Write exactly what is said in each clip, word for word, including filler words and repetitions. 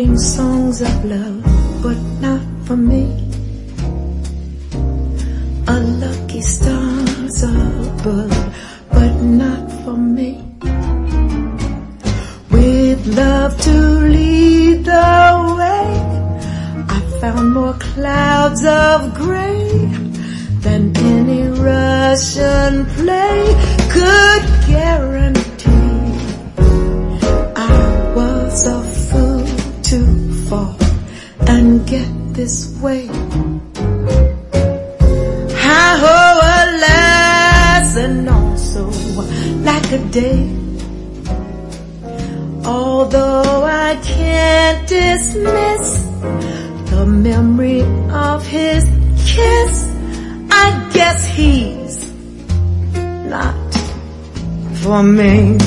sing songs of love, but not for me. A lucky star's above, but not for me. With love to lead the way, I found more clouds of gray than any Russian play could guarantee. I was a fool to fall and get this way. I owe a lesson also like a day. Although I can't dismiss the memory of his kiss, I guess he's not for me.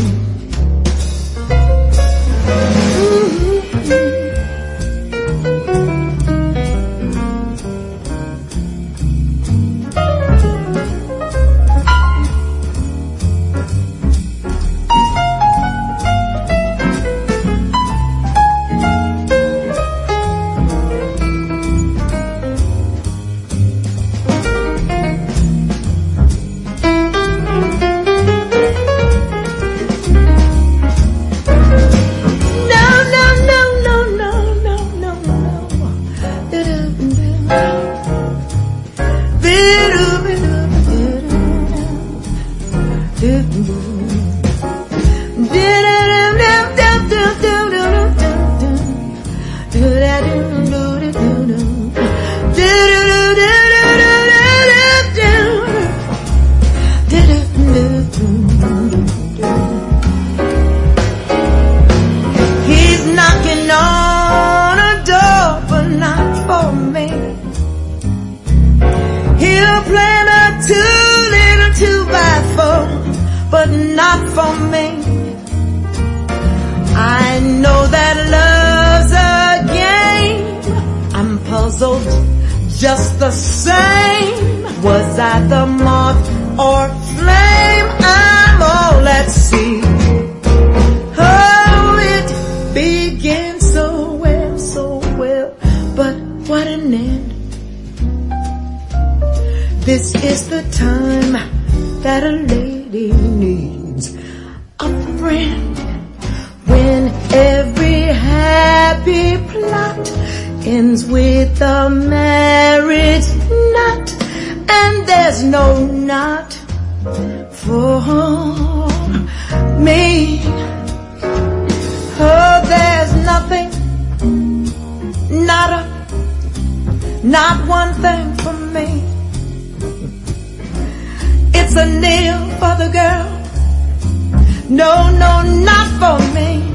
He's knocking on a door, but not for me. He'll plant a two little two by four, but not for me. I know that love's a game. I'm puzzled just the same. Was I the moth or flame? I'm all at sea. Oh, it began so well, so well, but what an end. This is the time that a lady needs a friend, when every happy plot ends with a marriage knot, and there's no knot for me. Oh, there's nothing, not a, not one thing for me. It's a nail for the girl, no, no, not for me.